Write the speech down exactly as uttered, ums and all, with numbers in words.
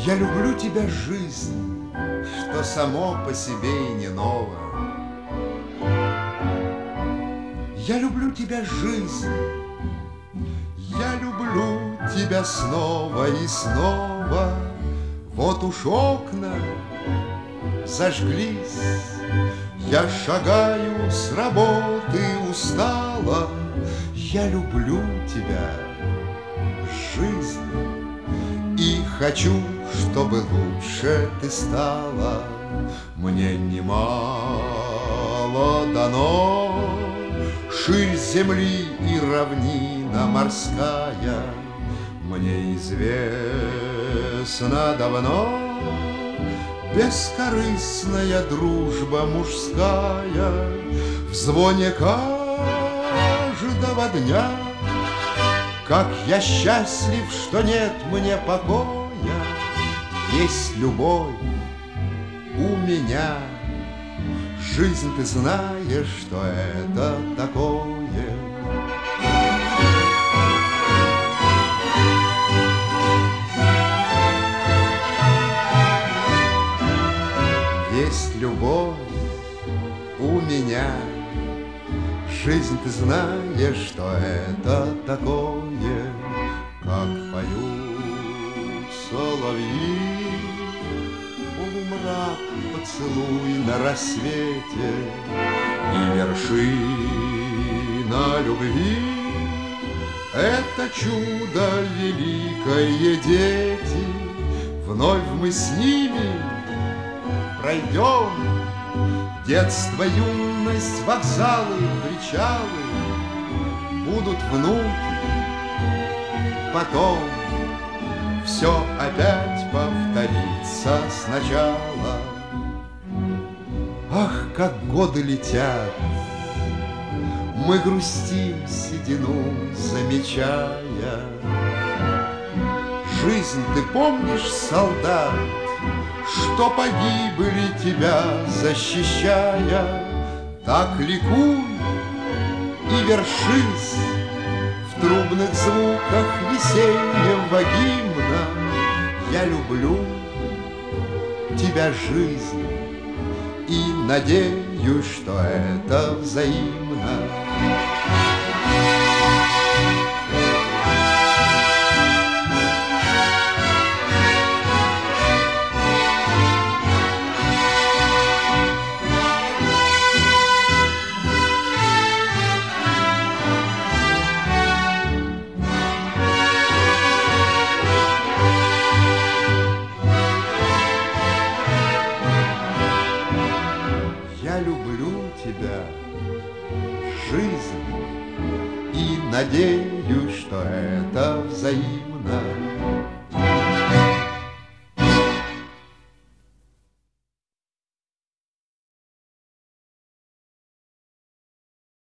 Я люблю тебя, жизнь, что само по себе и не ново. Я люблю тебя, жизнь, я люблю тебя снова и снова. Вот уж окна зажглись, я шагаю с работы устала. Я люблю тебя, жизнь, и хочу, чтобы лучше ты стала. Мне немало дано, ширь земли и равнина морская. Мне известно давно бескорыстная дружба мужская. В звоне каждого дня как я счастлив, что нет мне покоя. Есть любовь у меня, жизнь, ты знаешь, что это такое. Есть любовь у меня, жизнь, ты знаешь, что это такое. Как поют соловьи, полумрак поцелуй на рассвете, и вершина любви — это чудо великое, дети. Вновь мы с ними пройдем детство, юность, вокзалы, причалы. Будут внуки, потом все опять повторится сначала. Ах, как годы летят, мы грустим седину, замечая. Жизнь, ты помнишь, солдат, что погибли тебя защищая? Так ликуй и вершись в трубных звуках весеннего гимна. Я люблю тебя, жизнь, и надеюсь, что это взаимно. Я люблю тебя, жизнь, и надеюсь, что это взаимно.